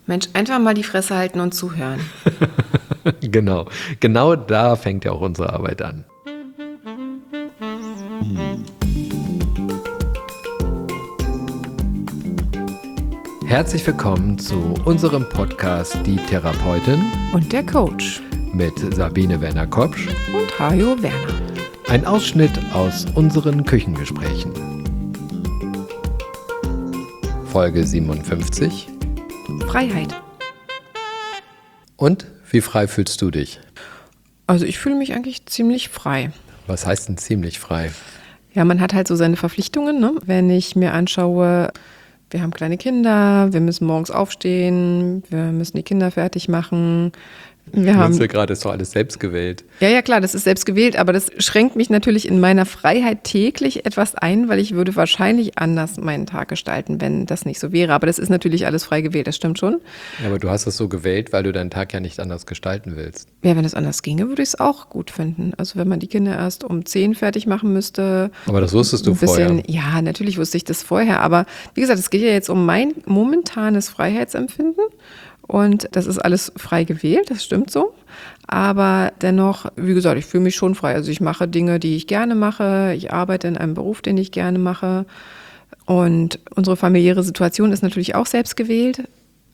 Mensch, einfach mal die Fresse halten und zuhören. Genau da fängt ja auch unsere Arbeit an. Herzlich willkommen zu unserem Podcast Die Therapeutin Und der Coach. mit Sabine Werner-Kopsch Und Hajo Werner. Ein Ausschnitt aus unseren Küchengesprächen. Folge 57. Freiheit. Und wie frei fühlst du dich? Also ich fühle mich eigentlich ziemlich frei. Was heißt denn ziemlich frei? Ja, man hat halt so seine Verpflichtungen, ne? Wenn ich mir anschaue, wir haben kleine Kinder, wir müssen morgens aufstehen, wir müssen die Kinder fertig machen. Wir haben gerade ist doch alles selbst gewählt. Ja, klar, das ist selbst gewählt, aber das schränkt mich natürlich in meiner Freiheit täglich etwas ein, weil ich würde wahrscheinlich anders meinen Tag gestalten, wenn das nicht so wäre. Aber das ist natürlich alles frei gewählt, das stimmt schon. Ja, aber du hast es so gewählt, weil du deinen Tag ja nicht anders gestalten willst. Ja, wenn es anders ginge, würde ich es auch gut finden. Also wenn man die Kinder erst um 10 fertig machen müsste. Aber das wusstest du ein bisschen, vorher. Ja, natürlich wusste ich das vorher. Aber wie gesagt, es geht ja jetzt um mein momentanes Freiheitsempfinden. Und das ist alles frei gewählt, das stimmt so. Aber dennoch, wie gesagt, ich fühle mich schon frei. Also ich mache Dinge, die ich gerne mache. Ich arbeite in einem Beruf, den ich gerne mache. Und unsere familiäre Situation ist natürlich auch selbst gewählt.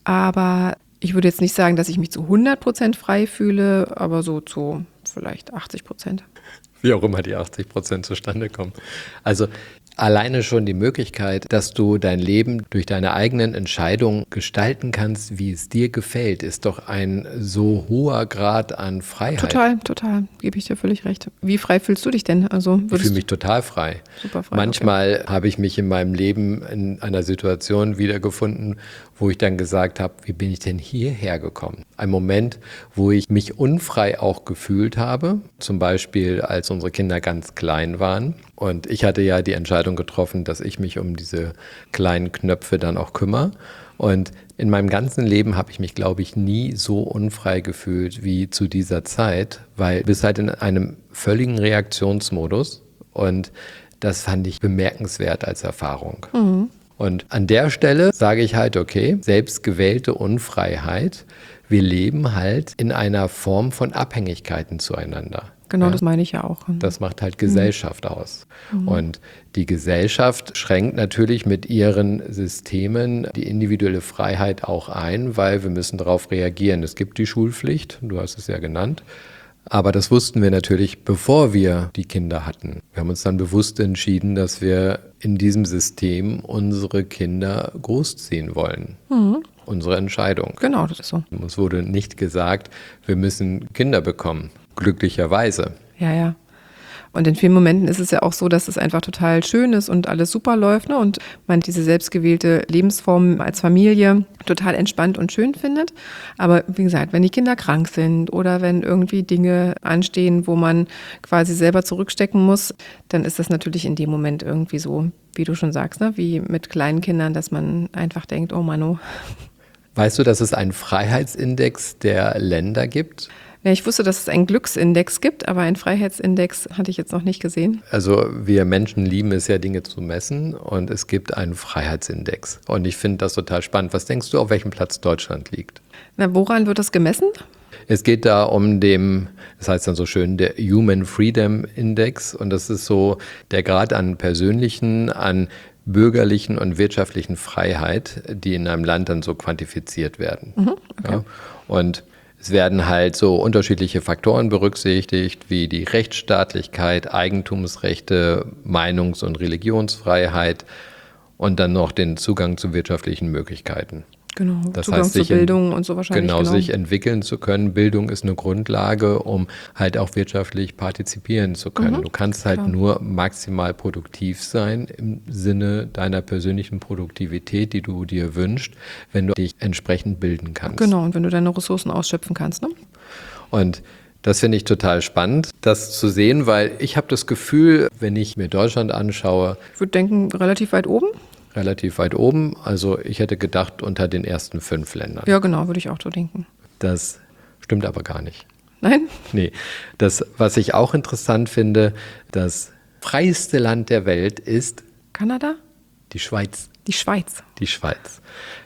Aber ich würde jetzt nicht sagen, dass ich mich zu 100% frei fühle, aber so zu vielleicht 80%. Wie auch immer die 80% zustande kommen. Also alleine schon die Möglichkeit, dass du dein Leben durch deine eigenen Entscheidungen gestalten kannst, wie es dir gefällt, ist doch ein so hoher Grad an Freiheit. Total, gebe ich dir völlig recht. Wie frei fühlst du dich denn? Also Ich fühle mich total frei. Super frei. Manchmal habe ich mich in meinem Leben in einer Situation wiedergefunden, wo ich dann gesagt habe, wie bin ich denn hierher gekommen? Ein Moment, wo ich mich unfrei auch gefühlt habe, zum Beispiel als unsere Kinder ganz klein waren. Und ich hatte ja die Entscheidung getroffen, dass ich mich um diese kleinen Knöpfe dann auch kümmere. Und in meinem ganzen Leben habe ich mich, glaube ich, nie so unfrei gefühlt wie zu dieser Zeit, weil du bist halt in einem völligen Reaktionsmodus. Und das fand ich bemerkenswert als Erfahrung. Mhm. Und an der Stelle sage ich halt, okay, selbstgewählte Unfreiheit, wir leben halt in einer Form von Abhängigkeiten zueinander. Genau, Ja? das meine ich ja auch. Das macht halt Gesellschaft aus. Und die Gesellschaft schränkt natürlich mit ihren Systemen die individuelle Freiheit auch ein, weil wir müssen darauf reagieren. Es gibt die Schulpflicht, du hast es ja genannt. Aber das wussten wir natürlich, bevor wir die Kinder hatten. Wir haben uns dann bewusst entschieden, dass wir in diesem System unsere Kinder großziehen wollen. Unsere Entscheidung. Genau, das ist so. Es wurde nicht gesagt, wir müssen Kinder bekommen. Glücklicherweise. Ja. Und in vielen Momenten ist es ja auch so, dass es einfach total schön ist und alles super läuft, ne? Und man diese selbstgewählte Lebensform als Familie total entspannt und schön findet. Aber wie gesagt, wenn die Kinder krank sind oder wenn irgendwie Dinge anstehen, wo man quasi selber zurückstecken muss, dann ist das natürlich in dem Moment irgendwie so, wie du schon sagst, ne? Wie mit kleinen Kindern, dass man einfach denkt, oh Mann, oh. Weißt du, dass es einen Freiheitsindex der Länder gibt? Ja, ich wusste, dass es einen Glücksindex gibt, aber einen Freiheitsindex hatte ich jetzt noch nicht gesehen. Also wir Menschen lieben es ja, Dinge zu messen und es gibt einen Freiheitsindex. Und ich finde das total spannend. Was denkst du, auf welchem Platz Deutschland liegt? Na, woran wird das gemessen? Es geht da um das heißt dann so schön, der Human Freedom Index. Und das ist so der Grad an persönlichen, an bürgerlichen und wirtschaftlichen Freiheit, die in einem Land dann so quantifiziert werden. Okay. Ja? Und es werden halt so unterschiedliche Faktoren berücksichtigt, wie die Rechtsstaatlichkeit, Eigentumsrechte, Meinungs- und Religionsfreiheit und dann noch den Zugang zu wirtschaftlichen Möglichkeiten. Genau, Das Zugang heißt, zur Bildung und so wahrscheinlich. Genau, sich entwickeln zu können. Bildung ist eine Grundlage, um halt auch wirtschaftlich partizipieren zu können. Du kannst halt nur maximal produktiv sein im Sinne deiner persönlichen Produktivität, die du dir wünschst, wenn du dich entsprechend bilden kannst. Genau, und wenn du deine Ressourcen ausschöpfen kannst, ne? Und das finde ich total spannend, das zu sehen, weil ich habe das Gefühl, wenn ich mir Deutschland anschaue, Ich würde denken, relativ weit oben. relativ weit oben. Also ich hätte gedacht, unter den ersten 5 Ländern. Ja, genau, würde ich auch so denken. Das stimmt aber gar nicht. Nein? Nee, was ich auch interessant finde, das freieste Land der Welt ist Kanada? die Schweiz. Die Schweiz. Die Schweiz.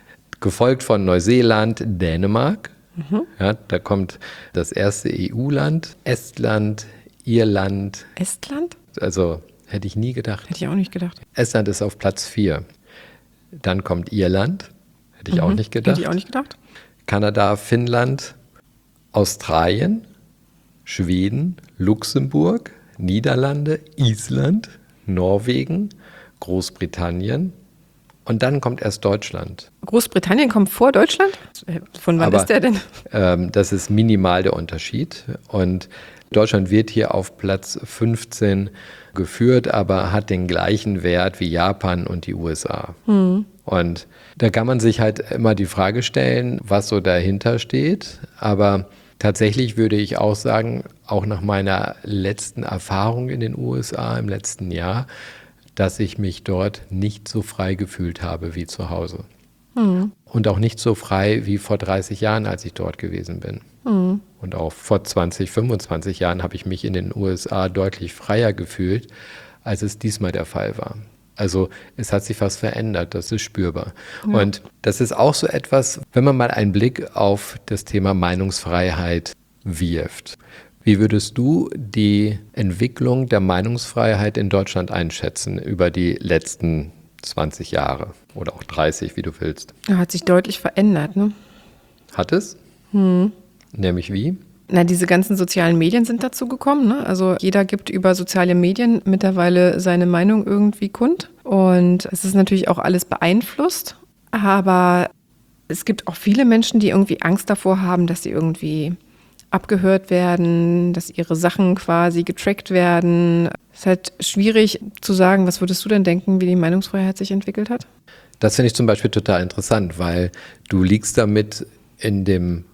gefolgt von Neuseeland, Dänemark. Ja, da kommt das erste EU-Land, Estland, Irland. Estland? Also hätte ich nie gedacht. Hätte ich auch nicht gedacht. Estland ist auf Platz 4. Dann kommt Irland, hätte ich auch nicht gedacht. Hätte ich auch nicht gedacht. Kanada, Finnland, Australien, Schweden, Luxemburg, Niederlande, Island, Norwegen, Großbritannien und dann kommt erst Deutschland. Großbritannien kommt vor Deutschland? Von wann ist der denn? Das ist minimal der Unterschied. Und Deutschland wird hier auf Platz 15 geführt, aber hat den gleichen Wert wie Japan und die USA. Und da kann man sich halt immer die Frage stellen, was so dahinter steht. Aber tatsächlich würde ich auch sagen, auch nach meiner letzten Erfahrung in den USA im letzten Jahr, dass ich mich dort nicht so frei gefühlt habe wie zu Hause. Und auch nicht so frei wie vor 30 Jahren, als ich dort gewesen bin. Und auch vor 20, 25 Jahren habe ich mich in den USA deutlich freier gefühlt, als es diesmal der Fall war. Also es hat sich was verändert, das ist spürbar. Ja. Und das ist auch so etwas, wenn man mal einen Blick auf das Thema Meinungsfreiheit wirft. Wie würdest du die Entwicklung der Meinungsfreiheit in Deutschland einschätzen über die letzten 20 Jahre oder auch 30, wie du willst? Hat sich deutlich verändert, ne? Hat es? Nämlich wie? Na, diese ganzen sozialen Medien sind dazu gekommen, ne? Also jeder gibt über soziale Medien mittlerweile seine Meinung irgendwie kund. Und es ist natürlich auch alles beeinflusst. Aber es gibt auch viele Menschen, die irgendwie Angst davor haben, dass sie irgendwie abgehört werden, dass ihre Sachen quasi getrackt werden. Es ist halt schwierig zu sagen, was würdest du denn denken, wie die Meinungsfreiheit sich entwickelt hat? Das finde ich zum Beispiel total interessant, weil du liegst damit in dem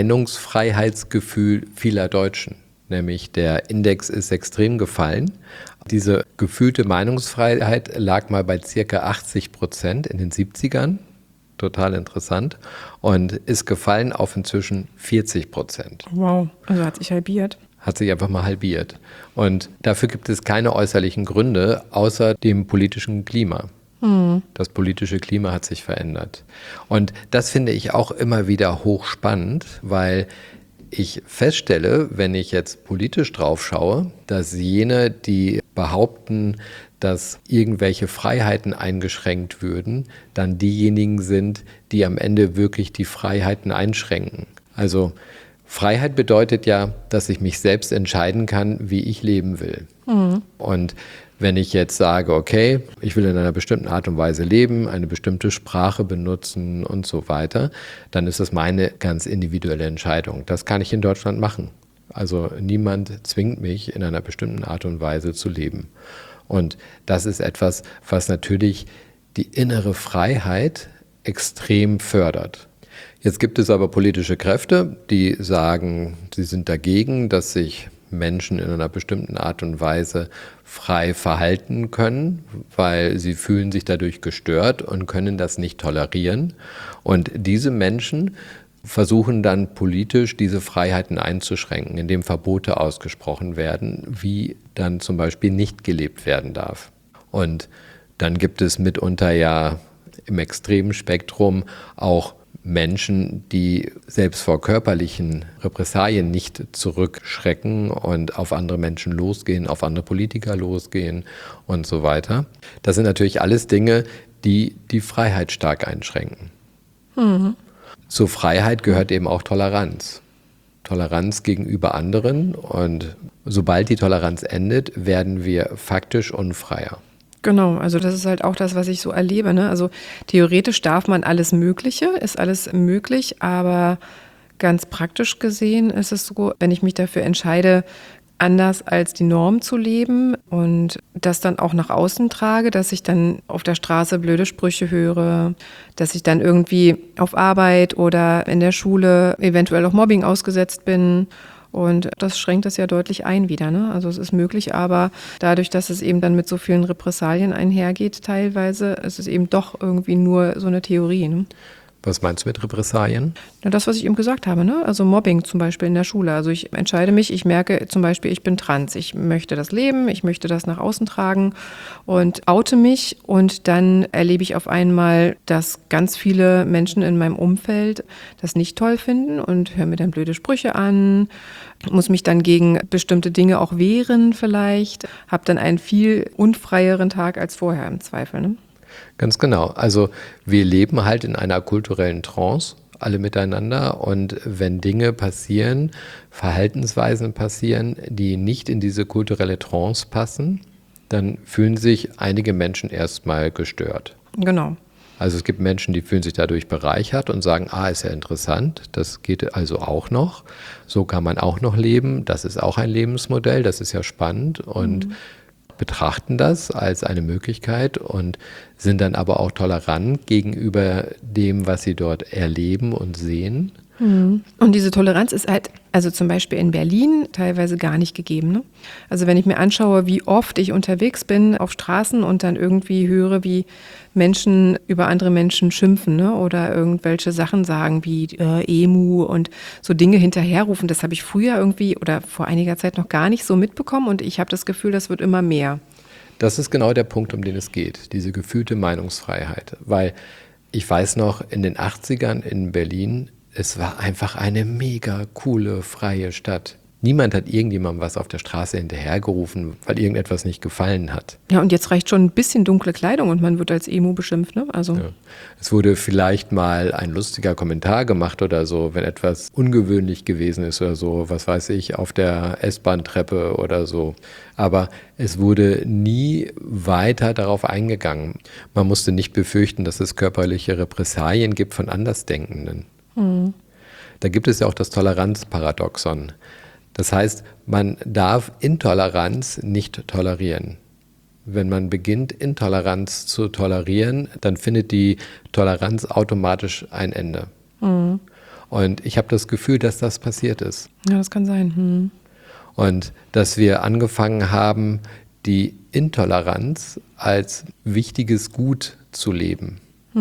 Meinungsfreiheitsgefühl vieler Deutschen. Nämlich der Index ist extrem gefallen. Diese gefühlte Meinungsfreiheit lag mal bei circa 80% in den 70ern. Total interessant. Und ist gefallen auf inzwischen 40%. Wow, also hat sich halbiert. Hat sich einfach mal halbiert. Und dafür gibt es keine äußerlichen Gründe, außer dem politischen Klima. Das politische Klima hat sich verändert. Und das finde ich auch immer wieder hochspannend, weil ich feststelle, wenn ich jetzt politisch drauf schaue, dass jene, die behaupten, dass irgendwelche Freiheiten eingeschränkt würden, dann diejenigen sind, die am Ende wirklich die Freiheiten einschränken. Also Freiheit bedeutet ja, dass ich mich selbst entscheiden kann, wie ich leben will. Und wenn ich jetzt sage, okay, ich will in einer bestimmten Art und Weise leben, eine bestimmte Sprache benutzen und so weiter, dann ist das meine ganz individuelle Entscheidung. Das kann ich in Deutschland machen. Also niemand zwingt mich, in einer bestimmten Art und Weise zu leben. Und das ist etwas, was natürlich die innere Freiheit extrem fördert. Jetzt gibt es aber politische Kräfte, die sagen, sie sind dagegen, dass sich Menschen in einer bestimmten Art und Weise frei verhalten können, weil sie fühlen sich dadurch gestört und können das nicht tolerieren. Und diese Menschen versuchen dann politisch diese Freiheiten einzuschränken, indem Verbote ausgesprochen werden, wie dann zum Beispiel nicht gelebt werden darf. Und dann gibt es mitunter ja im extremen Spektrum auch Menschen, die selbst vor körperlichen Repressalien nicht zurückschrecken und auf andere Menschen losgehen, auf andere Politiker losgehen und so weiter. Das sind natürlich alles Dinge, die die Freiheit stark einschränken. Zur Freiheit gehört eben auch Toleranz. Toleranz gegenüber anderen, und sobald die Toleranz endet, werden wir faktisch unfreier. Genau, also das ist halt auch das, was ich so erlebe, ne? Also theoretisch darf man alles Mögliche, ist alles möglich, aber ganz praktisch gesehen ist es so, wenn ich mich dafür entscheide, anders als die Norm zu leben und das dann auch nach außen trage, dass ich dann auf der Straße blöde Sprüche höre, dass ich dann irgendwie auf Arbeit oder in der Schule eventuell auch Mobbing ausgesetzt bin. Und das schränkt es ja deutlich ein wieder, ne? Also es ist möglich, aber dadurch, dass es eben dann mit so vielen Repressalien einhergeht teilweise, ist es eben doch irgendwie nur so eine Theorie, ne? Was meinst du mit Repressalien? Na, das, was ich eben gesagt habe, ne? Also Mobbing zum Beispiel in der Schule. Also ich entscheide mich, ich merke zum Beispiel, ich bin trans, ich möchte das leben, ich möchte das nach außen tragen und oute mich und dann erlebe ich auf einmal, dass ganz viele Menschen in meinem Umfeld das nicht toll finden und hören mir dann blöde Sprüche an, muss mich dann gegen bestimmte Dinge auch wehren vielleicht, habe dann einen viel unfreieren Tag als vorher im Zweifel, ne? Ganz genau. Also wir leben halt in einer kulturellen Trance, alle miteinander. Und wenn Dinge passieren, Verhaltensweisen passieren, die nicht in diese kulturelle Trance passen, dann fühlen sich einige Menschen erstmal gestört. Genau. Also es gibt Menschen, die fühlen sich dadurch bereichert und sagen, ist ja interessant, das geht also auch noch. So kann man auch noch leben. Das ist auch ein Lebensmodell, das ist ja spannend und betrachten das als eine Möglichkeit und sind dann aber auch tolerant gegenüber dem, was sie dort erleben und sehen. Und diese Toleranz ist halt, also zum Beispiel in Berlin, teilweise gar nicht gegeben. Ne? Also wenn ich mir anschaue, wie oft ich unterwegs bin auf Straßen und dann irgendwie höre, wie Menschen über andere Menschen schimpfen, ne? Oder irgendwelche Sachen sagen wie Emu und so Dinge hinterherrufen, das habe ich früher irgendwie oder vor einiger Zeit noch gar nicht so mitbekommen und ich habe das Gefühl, das wird immer mehr. Das ist genau der Punkt, um den es geht, diese gefühlte Meinungsfreiheit. Weil ich weiß noch, in den 80ern in Berlin, es war einfach eine mega coole, freie Stadt. Niemand hat irgendjemandem was auf der Straße hinterhergerufen, weil irgendetwas nicht gefallen hat. Ja, und jetzt reicht schon ein bisschen dunkle Kleidung und man wird als Emu beschimpft, ne? Also. Ja. Es wurde vielleicht mal ein lustiger Kommentar gemacht oder so, wenn etwas ungewöhnlich gewesen ist oder so, was weiß ich, auf der S-Bahn-Treppe oder so. Aber es wurde nie weiter darauf eingegangen. Man musste nicht befürchten, dass es körperliche Repressalien gibt von Andersdenkenden. Da gibt es ja auch das Toleranzparadoxon. Das heißt, man darf Intoleranz nicht tolerieren. Wenn man beginnt, Intoleranz zu tolerieren, dann findet die Toleranz automatisch ein Ende. Und ich habe das Gefühl, dass das passiert ist. Ja, das kann sein. Und dass wir angefangen haben, die Intoleranz als wichtiges Gut zu leben.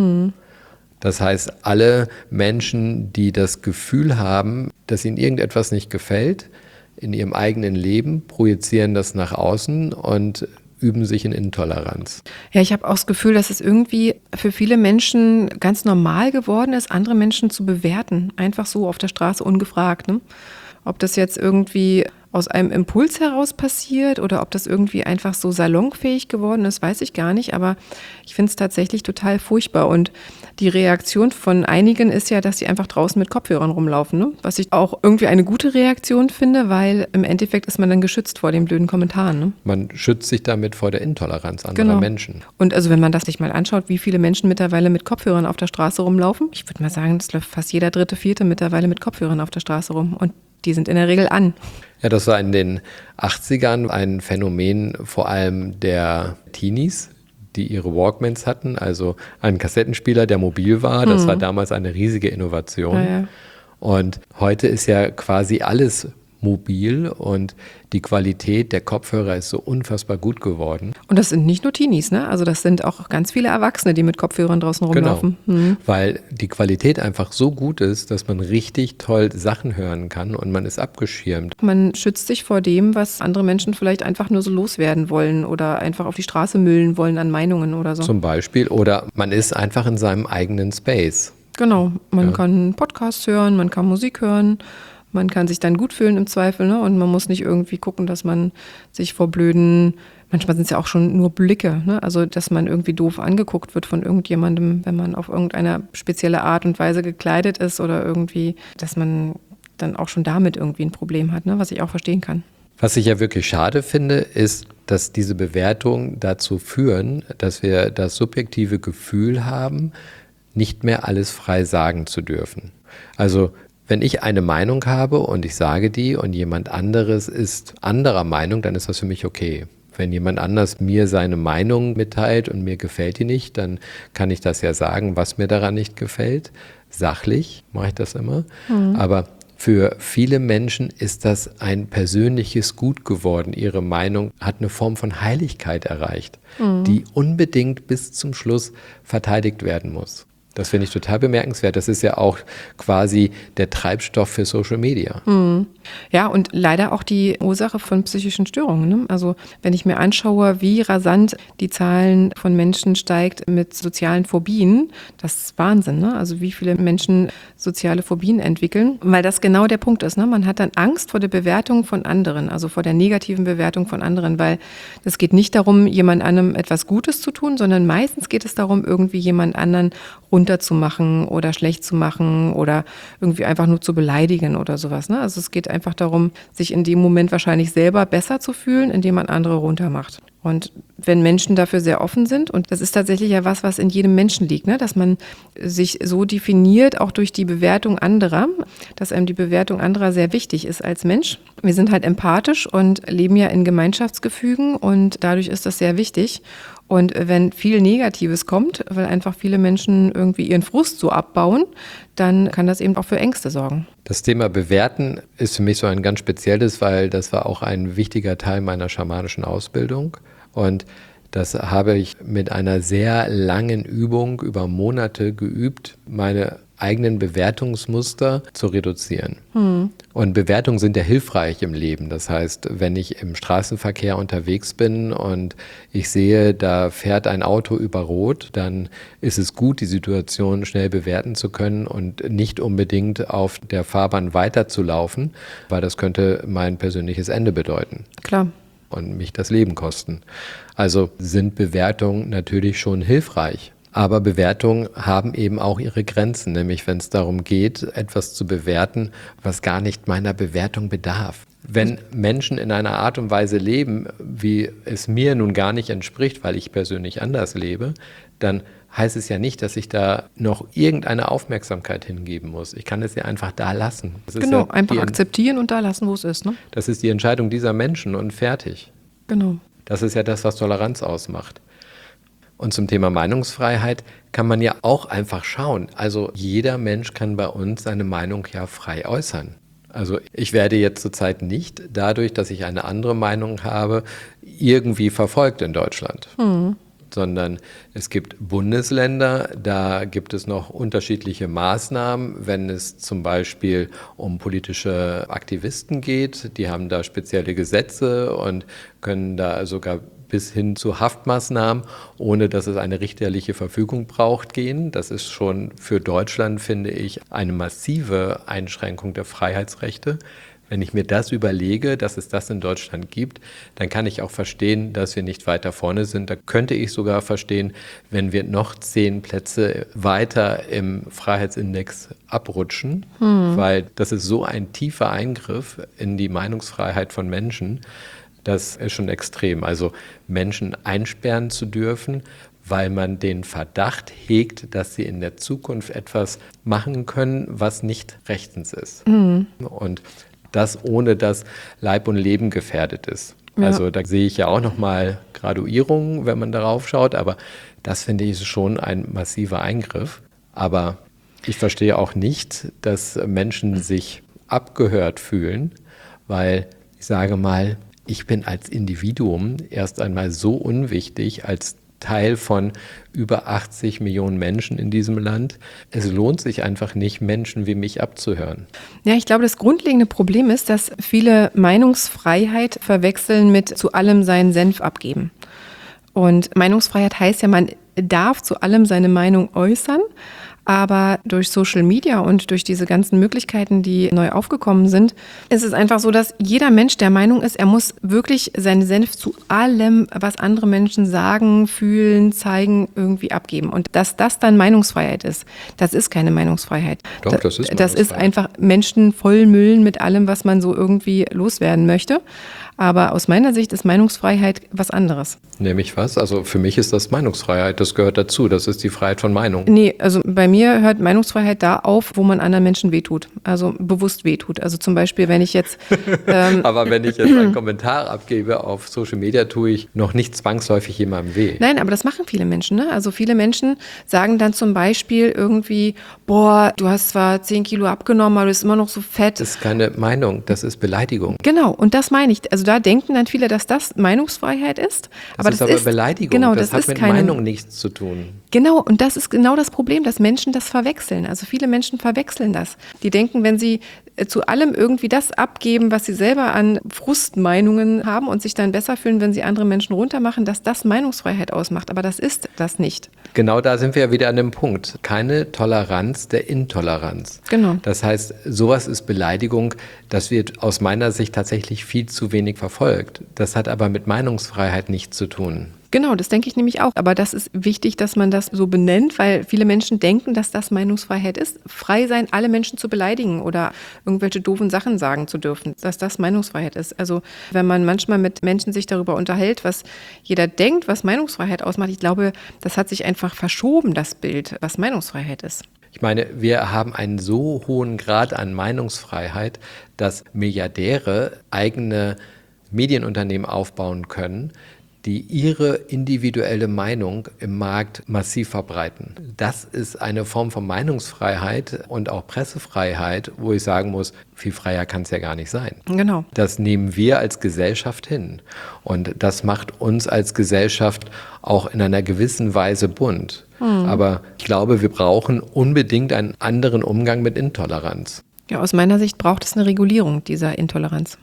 Das heißt, alle Menschen, die das Gefühl haben, dass ihnen irgendetwas nicht gefällt, in ihrem eigenen Leben, projizieren das nach außen und üben sich in Intoleranz. Ja, ich habe auch das Gefühl, dass es irgendwie für viele Menschen ganz normal geworden ist, andere Menschen zu bewerten. Einfach so auf der Straße ungefragt. Ne? Ob das jetzt irgendwie aus einem Impuls heraus passiert oder ob das irgendwie einfach so salonfähig geworden ist, weiß ich gar nicht. Aber ich finde es tatsächlich total furchtbar. Und die Reaktion von einigen ist ja, dass sie einfach draußen mit Kopfhörern rumlaufen. Ne? Was ich auch irgendwie eine gute Reaktion finde, weil im Endeffekt ist man dann geschützt vor den blöden Kommentaren. Ne? Man schützt sich damit vor der Intoleranz anderer Menschen. Und also wenn man das sich mal anschaut, wie viele Menschen mittlerweile mit Kopfhörern auf der Straße rumlaufen, ich würde mal sagen, das läuft fast jeder dritte, vierte mittlerweile mit Kopfhörern auf der Straße rum. Und die sind in der Regel an. Ja, das war in den 80ern ein Phänomen vor allem der Teenies, die ihre Walkmans hatten, also einen Kassettenspieler, der mobil war. Das war damals eine riesige Innovation. Ja. Und heute ist ja quasi alles mobil und die Qualität der Kopfhörer ist so unfassbar gut geworden. Und das sind nicht nur Teenies, ne? Also das sind auch ganz viele Erwachsene, die mit Kopfhörern draußen rumlaufen. Genau, weil die Qualität einfach so gut ist, dass man richtig toll Sachen hören kann und man ist abgeschirmt. Man schützt sich vor dem, was andere Menschen vielleicht einfach nur so loswerden wollen oder einfach auf die Straße müllen wollen an Meinungen oder so. Zum Beispiel. Oder man ist einfach in seinem eigenen Space. Genau, man kann Podcasts hören, man kann Musik hören. Man kann sich dann gut fühlen im Zweifel, ne? Und man muss nicht irgendwie gucken, dass man sich vor blöden, manchmal sind es ja auch schon nur Blicke, ne? Also dass man irgendwie doof angeguckt wird von irgendjemandem, wenn man auf irgendeine spezielle Art und Weise gekleidet ist oder irgendwie, dass man dann auch schon damit irgendwie ein Problem hat, ne? Was ich auch verstehen kann. Was ich ja wirklich schade finde, ist, dass diese Bewertungen dazu führen, dass wir das subjektive Gefühl haben, nicht mehr alles frei sagen zu dürfen. Also wenn ich eine Meinung habe und ich sage die und jemand anderes ist anderer Meinung, dann ist das für mich okay. Wenn jemand anders mir seine Meinung mitteilt und mir gefällt die nicht, dann kann ich das ja sagen, was mir daran nicht gefällt. Sachlich mache ich das immer. Aber für viele Menschen ist das ein persönliches Gut geworden. Ihre Meinung hat eine Form von Heiligkeit erreicht, die unbedingt bis zum Schluss verteidigt werden muss. Das finde ich total bemerkenswert. Das ist ja auch quasi der Treibstoff für Social Media. Ja, und leider auch die Ursache von psychischen Störungen. Ne? Also wenn ich mir anschaue, wie rasant die Zahlen von Menschen steigt mit sozialen Phobien, das ist Wahnsinn. Ne? Also wie viele Menschen soziale Phobien entwickeln, weil das genau der Punkt ist. Ne? Man hat dann Angst vor der Bewertung von anderen, also vor der negativen Bewertung von anderen, weil es geht nicht darum, jemand anderem etwas Gutes zu tun, sondern meistens geht es darum, irgendwie jemand anderen runterzumachen oder schlecht zu machen oder irgendwie einfach nur zu beleidigen oder sowas. Ne? Also es geht einfach darum, sich in dem Moment wahrscheinlich selber besser zu fühlen, indem man andere runtermacht. Und wenn Menschen dafür sehr offen sind, und das ist tatsächlich ja was in jedem Menschen liegt, ne? Dass man sich so definiert, auch durch die Bewertung anderer, dass einem die Bewertung anderer sehr wichtig ist als Mensch. Wir sind halt empathisch und leben ja in Gemeinschaftsgefügen und dadurch ist das sehr wichtig. Und wenn viel Negatives kommt, weil einfach viele Menschen irgendwie ihren Frust so abbauen, dann kann das eben auch für Ängste sorgen. Das Thema Bewerten ist für mich so ein ganz spezielles, weil das war auch ein wichtiger Teil meiner schamanischen Ausbildung. Und das habe ich mit einer sehr langen Übung über Monate geübt, meine eigenen Bewertungsmuster zu reduzieren. Und Bewertungen sind ja hilfreich im Leben. Das heißt, wenn ich im Straßenverkehr unterwegs bin und ich sehe, da fährt ein Auto über Rot, dann ist es gut, die Situation schnell bewerten zu können und nicht unbedingt auf der Fahrbahn weiterzulaufen, weil das könnte mein persönliches Ende bedeuten. Klar. Und mich das Leben kosten. Also sind Bewertungen natürlich schon hilfreich. Aber Bewertungen haben eben auch ihre Grenzen, nämlich wenn es darum geht, etwas zu bewerten, was gar nicht meiner Bewertung bedarf. Wenn Menschen in einer Art und Weise leben, wie es mir nun gar nicht entspricht, weil ich persönlich anders lebe, dann heißt es ja nicht, dass ich da noch irgendeine Aufmerksamkeit hingeben muss. Ich kann es ja einfach da lassen. Genau, ja einfach akzeptieren und da lassen, wo es ist. Ne? Das ist die Entscheidung dieser Menschen und fertig. Genau. Das ist ja das, was Toleranz ausmacht. Und zum Thema Meinungsfreiheit kann man ja auch einfach schauen. Also jeder Mensch kann bei uns seine Meinung ja frei äußern. Also ich werde jetzt zurzeit nicht dadurch, dass ich eine andere Meinung habe, irgendwie verfolgt in Deutschland. Sondern es gibt Bundesländer, da gibt es noch unterschiedliche Maßnahmen, wenn es zum Beispiel um politische Aktivisten geht. Die haben da spezielle Gesetze und können da sogar bis hin zu Haftmaßnahmen, ohne dass es eine richterliche Verfügung braucht, gehen. Das ist schon für Deutschland, finde ich, eine massive Einschränkung der Freiheitsrechte. Wenn ich mir das überlege, dass es das in Deutschland gibt, dann kann ich auch verstehen, dass wir nicht weiter vorne sind. Da könnte ich sogar verstehen, wenn wir noch 10 Plätze weiter im Freiheitsindex abrutschen, weil das ist so ein tiefer Eingriff in die Meinungsfreiheit von Menschen. Das ist schon extrem. Also Menschen einsperren zu dürfen, weil man den Verdacht hegt, dass sie in der Zukunft etwas machen können, was nicht rechtens ist. Und das ohne dass Leib und Leben gefährdet ist. Ja. Also da sehe ich ja auch nochmal Graduierungen, wenn man darauf schaut, aber das finde ich schon ein massiver Eingriff. Aber ich verstehe auch nicht, dass Menschen sich abgehört fühlen, weil ich sage mal, ich bin als Individuum erst einmal so unwichtig als Teil von über 80 Millionen Menschen in diesem Land. Es lohnt sich einfach nicht, Menschen wie mich abzuhören. Ja, ich glaube, das grundlegende Problem ist, dass viele Meinungsfreiheit verwechseln mit zu allem seinen Senf abgeben. Und Meinungsfreiheit heißt ja, man darf zu allem seine Meinung äußern. Aber durch Social Media und durch diese ganzen Möglichkeiten, die neu aufgekommen sind, ist es einfach so, dass jeder Mensch der Meinung ist, er muss wirklich seinen Senf zu allem, was andere Menschen sagen, fühlen, zeigen, irgendwie abgeben. Und dass das dann Meinungsfreiheit ist, das ist keine Meinungsfreiheit. Doch, das ist Meinungsfreiheit. Das ist einfach Menschen vollmüllen mit allem, was man so irgendwie loswerden möchte. Aber aus meiner Sicht ist Meinungsfreiheit was anderes. Nämlich was? Also für mich ist das Meinungsfreiheit, das gehört dazu, das ist die Freiheit von Meinung. Nee, also bei mir mir hört Meinungsfreiheit da auf, wo man anderen Menschen wehtut, also bewusst wehtut. Also zum Beispiel, wenn ich jetzt... aber wenn ich jetzt einen Kommentar abgebe auf Social Media, tue ich noch nicht zwangsläufig jemandem weh. Nein, aber das machen viele Menschen. Ne? Also viele Menschen sagen dann zum Beispiel irgendwie, boah, du hast zwar 10 Kilo abgenommen, aber du bist immer noch so fett. Das ist keine Meinung, das ist Beleidigung. Genau, und das meine ich. Also da denken dann viele, dass das Meinungsfreiheit ist. Das ist Beleidigung, genau, das hat mit Meinung nichts zu tun. Genau, und das ist genau das Problem, dass Menschen das verwechseln. Also viele Menschen verwechseln das. Die denken, wenn sie zu allem irgendwie das abgeben, was sie selber an Frustmeinungen haben und sich dann besser fühlen, wenn sie andere Menschen runtermachen, dass das Meinungsfreiheit ausmacht. Aber das ist das nicht. Genau, da sind wir ja wieder an dem Punkt. Keine Toleranz der Intoleranz. Genau. Das heißt, sowas ist Beleidigung, das wird aus meiner Sicht tatsächlich viel zu wenig verfolgt. Das hat aber mit Meinungsfreiheit nichts zu tun. Genau, das denke ich nämlich auch. Aber das ist wichtig, dass man das so benennt, weil viele Menschen denken, dass das Meinungsfreiheit ist. Frei sein, alle Menschen zu beleidigen oder irgendwelche doofen Sachen sagen zu dürfen, dass das Meinungsfreiheit ist. Also wenn man manchmal mit Menschen sich darüber unterhält, was jeder denkt, was Meinungsfreiheit ausmacht, ich glaube, das hat sich einfach verschoben, das Bild, was Meinungsfreiheit ist. Ich meine, wir haben einen so hohen Grad an Meinungsfreiheit, dass Milliardäre eigene Medienunternehmen aufbauen können, die ihre individuelle Meinung im Markt massiv verbreiten. Das ist eine Form von Meinungsfreiheit und auch Pressefreiheit, wo ich sagen muss, viel freier kann es ja gar nicht sein. Genau. Das nehmen wir als Gesellschaft hin. Und das macht uns als Gesellschaft auch in einer gewissen Weise bunt. Aber ich glaube, wir brauchen unbedingt einen anderen Umgang mit Intoleranz. Ja, aus meiner Sicht braucht es eine Regulierung dieser Intoleranz.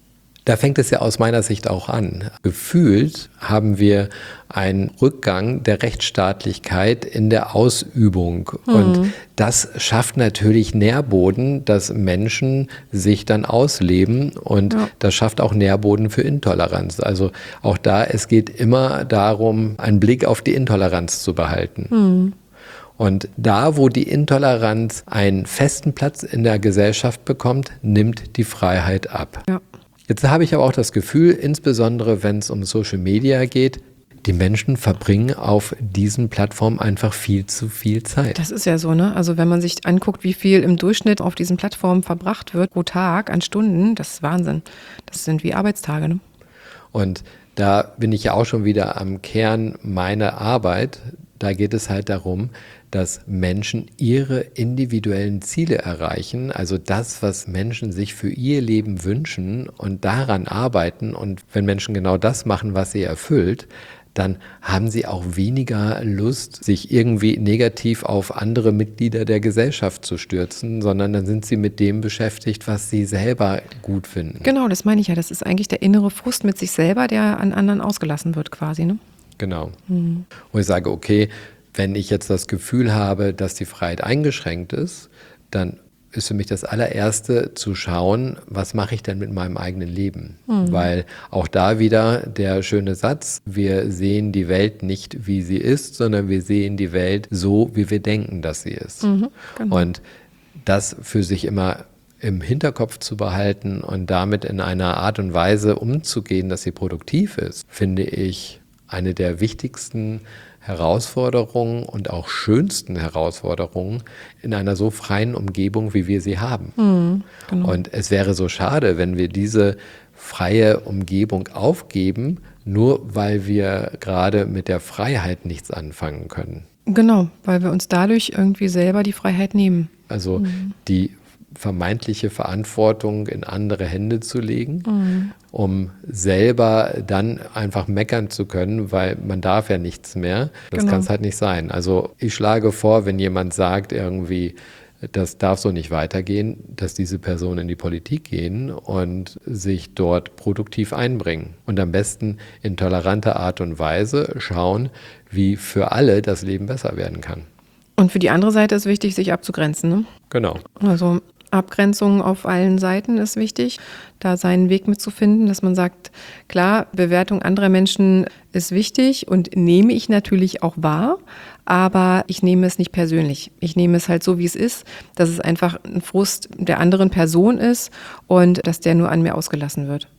Da fängt es ja aus meiner Sicht auch an. Gefühlt haben wir einen Rückgang der Rechtsstaatlichkeit in der Ausübung. Und das schafft natürlich Nährboden, dass Menschen sich dann ausleben. Und das schafft auch Nährboden für Intoleranz. Also auch da, es geht immer darum, einen Blick auf die Intoleranz zu behalten. Und da, wo die Intoleranz einen festen Platz in der Gesellschaft bekommt, nimmt die Freiheit ab. Ja. Jetzt habe ich aber auch das Gefühl, insbesondere wenn es um Social Media geht, die Menschen verbringen auf diesen Plattformen einfach viel zu viel Zeit. Das ist ja so, ne? Also wenn man sich anguckt, wie viel im Durchschnitt auf diesen Plattformen verbracht wird pro Tag an Stunden, das ist Wahnsinn. Das sind wie Arbeitstage, ne? Und da bin ich ja auch schon wieder am Kern meiner Arbeit. Da geht es halt darum, dass Menschen ihre individuellen Ziele erreichen, also das, was Menschen sich für ihr Leben wünschen und daran arbeiten. Und wenn Menschen genau das machen, was sie erfüllt, dann haben sie auch weniger Lust, sich irgendwie negativ auf andere Mitglieder der Gesellschaft zu stürzen, sondern dann sind sie mit dem beschäftigt, was sie selber gut finden. Genau, das meine ich ja. Das ist eigentlich der innere Frust mit sich selber, der an anderen ausgelassen wird quasi, ne? Genau. Wo ich sage, okay, wenn ich jetzt das Gefühl habe, dass die Freiheit eingeschränkt ist, dann ist für mich das allererste zu schauen, was mache ich denn mit meinem eigenen Leben? Weil auch da wieder der schöne Satz, wir sehen die Welt nicht, wie sie ist, sondern wir sehen die Welt so, wie wir denken, dass sie ist. Genau. Und das für sich immer im Hinterkopf zu behalten und damit in einer Art und Weise umzugehen, dass sie produktiv ist, finde ich eine der wichtigsten Herausforderungen und auch schönsten Herausforderungen in einer so freien Umgebung, wie wir sie haben. Genau. Und es wäre so schade, wenn wir diese freie Umgebung aufgeben, nur weil wir gerade mit der Freiheit nichts anfangen können. Genau, weil wir uns dadurch irgendwie selber die Freiheit nehmen. Also die vermeintliche Verantwortung in andere Hände zu legen, um selber dann einfach meckern zu können, weil man darf ja nichts mehr. Das kann es halt nicht sein. Also ich schlage vor, wenn jemand sagt irgendwie, das darf so nicht weitergehen, dass diese Personen in die Politik gehen und sich dort produktiv einbringen. Und am besten in toleranter Art und Weise schauen, wie für alle das Leben besser werden kann. Und für die andere Seite ist wichtig, sich abzugrenzen, ne? Genau. Also Abgrenzung auf allen Seiten ist wichtig, da seinen Weg mitzufinden, dass man sagt, klar, Bewertung anderer Menschen ist wichtig und nehme ich natürlich auch wahr, aber ich nehme es nicht persönlich. Ich nehme es halt so, wie es ist, dass es einfach ein Frust der anderen Person ist und dass der nur an mir ausgelassen wird.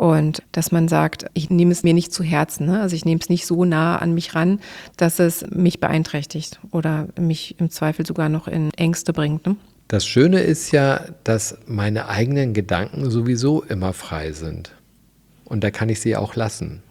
Und dass man sagt, ich nehme es mir nicht zu Herzen, ne? Also ich nehme es nicht so nah an mich ran, dass es mich beeinträchtigt oder mich im Zweifel sogar noch in Ängste bringt. Ne? Das Schöne ist ja, dass meine eigenen Gedanken sowieso immer frei sind. Und da kann ich sie auch lassen.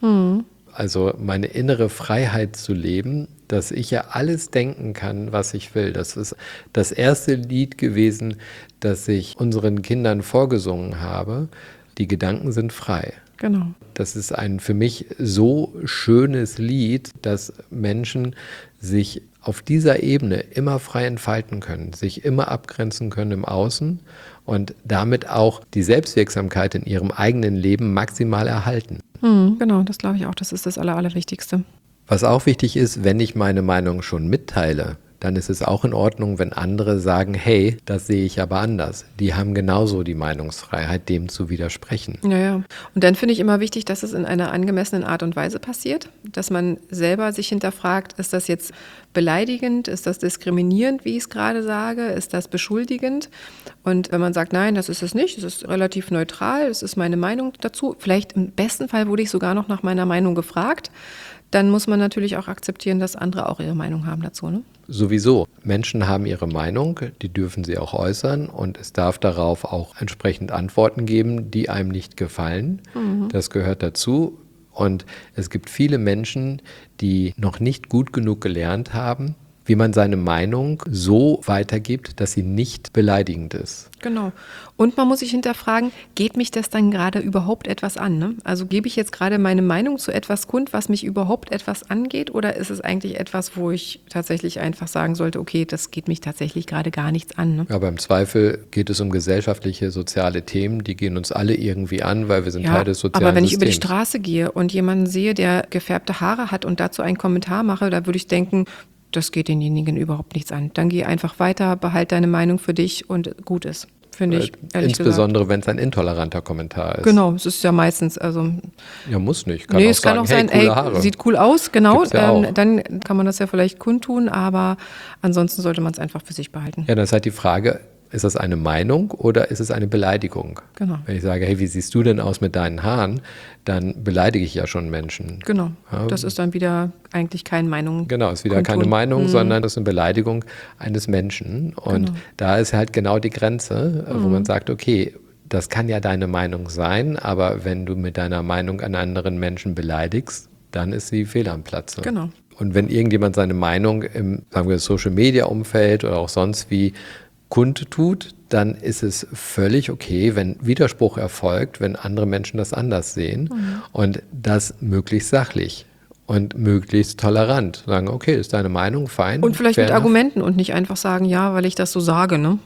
Also meine innere Freiheit zu leben, dass ich ja alles denken kann, was ich will. Das ist das erste Lied gewesen, das ich unseren Kindern vorgesungen habe. Die Gedanken sind frei. Genau. Das ist ein für mich so schönes Lied, dass Menschen sich auf dieser Ebene immer frei entfalten können, sich immer abgrenzen können im Außen und damit auch die Selbstwirksamkeit in ihrem eigenen Leben maximal erhalten. Genau, das glaube ich auch. Das ist das Allerwichtigste. Was auch wichtig ist, wenn ich meine Meinung schon mitteile, dann ist es auch in Ordnung, wenn andere sagen, hey, das sehe ich aber anders. Die haben genauso die Meinungsfreiheit, dem zu widersprechen. Ja. Und dann finde ich immer wichtig, dass es in einer angemessenen Art und Weise passiert, dass man selber sich hinterfragt, ist das jetzt beleidigend, ist das diskriminierend, wie ich es gerade sage, ist das beschuldigend? Und wenn man sagt, nein, das ist es nicht, es ist relativ neutral, es ist meine Meinung dazu, vielleicht im besten Fall wurde ich sogar noch nach meiner Meinung gefragt, dann muss man natürlich auch akzeptieren, dass andere auch ihre Meinung haben dazu, ne? Sowieso. Menschen haben ihre Meinung, die dürfen sie auch äußern und es darf darauf auch entsprechend Antworten geben, die einem nicht gefallen. Das gehört dazu. Und es gibt viele Menschen, die noch nicht gut genug gelernt haben, wie man seine Meinung so weitergibt, dass sie nicht beleidigend ist. Genau. Und man muss sich hinterfragen, geht mich das dann gerade überhaupt etwas an? Ne? Also gebe ich jetzt gerade meine Meinung zu etwas kund, was mich überhaupt etwas angeht? Oder ist es eigentlich etwas, wo ich tatsächlich einfach sagen sollte, okay, das geht mich tatsächlich gerade gar nichts an? Ne? Aber im Zweifel geht es um gesellschaftliche, soziale Themen, die gehen uns alle irgendwie an, weil wir sind Teil des sozialen Systems. Aber wenn ich über die Straße gehe und jemanden sehe, der gefärbte Haare hat und dazu einen Kommentar mache, da würde ich denken, das geht denjenigen überhaupt nichts an. Dann geh einfach weiter, behalt deine Meinung für dich und gut ist, finde ich, ehrlich insbesondere, wenn es ein intoleranter Kommentar ist. Genau, es ist ja meistens, also... Ja, muss nicht. Es kann auch sein, coole Haare. Sieht cool aus, genau. Ja dann kann man das ja vielleicht kundtun, aber ansonsten sollte man es einfach für sich behalten. Ja, dann ist halt die Frage, ist das eine Meinung oder ist es eine Beleidigung? Genau. Wenn ich sage, hey, wie siehst du denn aus mit deinen Haaren, dann beleidige ich ja schon Menschen. Genau, das ist dann wieder eigentlich keine Meinung. Genau, ist wieder keine Meinung, sondern das ist eine Beleidigung eines Menschen. Und da ist halt genau die Grenze, wo man sagt, okay, das kann ja deine Meinung sein, aber wenn du mit deiner Meinung einen anderen Menschen beleidigst, dann ist sie fehl am Platze. Genau. Und wenn irgendjemand seine Meinung im, sagen wir, Social-Media-Umfeld oder auch sonst wie kundtut, dann ist es völlig okay, wenn Widerspruch erfolgt, wenn andere Menschen das anders sehen und das möglichst sachlich und möglichst tolerant. Sagen, okay, ist deine Meinung, fein. Und vielleicht mit Argumenten und nicht einfach sagen, ja, weil ich das so sage, ne?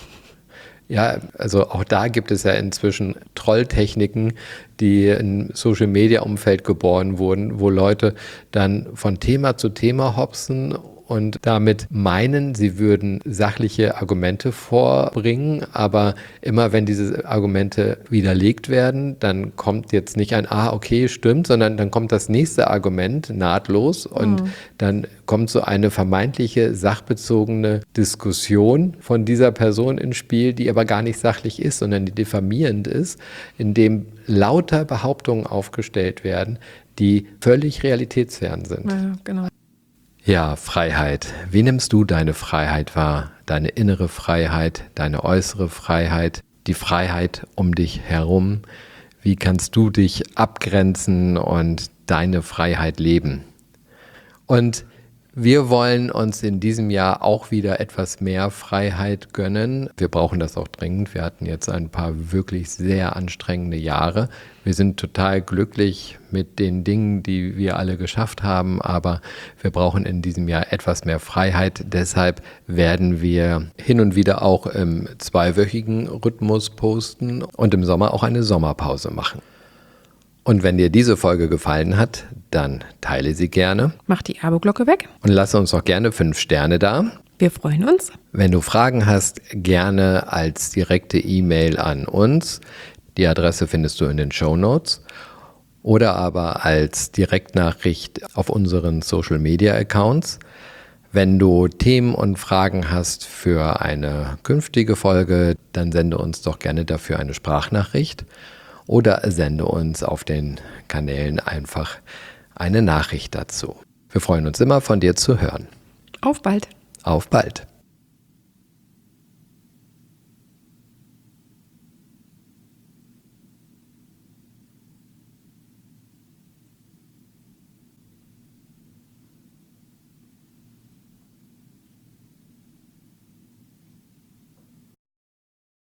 Ja, also auch da gibt es ja inzwischen Trolltechniken, die im Social-Media-Umfeld geboren wurden, wo Leute dann von Thema zu Thema hopsen und damit meinen, sie würden sachliche Argumente vorbringen, aber immer wenn diese Argumente widerlegt werden, dann kommt jetzt nicht ein okay, stimmt, sondern dann kommt das nächste Argument nahtlos und dann kommt so eine vermeintliche sachbezogene Diskussion von dieser Person ins Spiel, die aber gar nicht sachlich ist, sondern die diffamierend ist, indem lauter Behauptungen aufgestellt werden, die völlig realitätsfern sind. Ja, genau. Ja, Freiheit. Wie nimmst du deine Freiheit wahr? Deine innere Freiheit, deine äußere Freiheit, die Freiheit um dich herum? Wie kannst du dich abgrenzen und deine Freiheit leben? Und wir wollen uns in diesem Jahr auch wieder etwas mehr Freiheit gönnen. Wir brauchen das auch dringend. Wir hatten jetzt ein paar wirklich sehr anstrengende Jahre. Wir sind total glücklich mit den Dingen, die wir alle geschafft haben, aber wir brauchen in diesem Jahr etwas mehr Freiheit. Deshalb werden wir hin und wieder auch im 2-wöchigen Rhythmus posten und im Sommer auch eine Sommerpause machen. Und wenn dir diese Folge gefallen hat, dann teile sie gerne. Mach die Abo-Glocke weg. Und lasse uns auch gerne 5 Sterne da. Wir freuen uns. Wenn du Fragen hast, gerne als direkte E-Mail an uns. Die Adresse findest du in den Shownotes. Oder aber als Direktnachricht auf unseren Social-Media-Accounts. Wenn du Themen und Fragen hast für eine künftige Folge, dann sende uns doch gerne dafür eine Sprachnachricht. oder sende uns auf den Kanälen einfach eine Nachricht dazu. Wir freuen uns immer, von dir zu hören. Auf bald. Auf bald.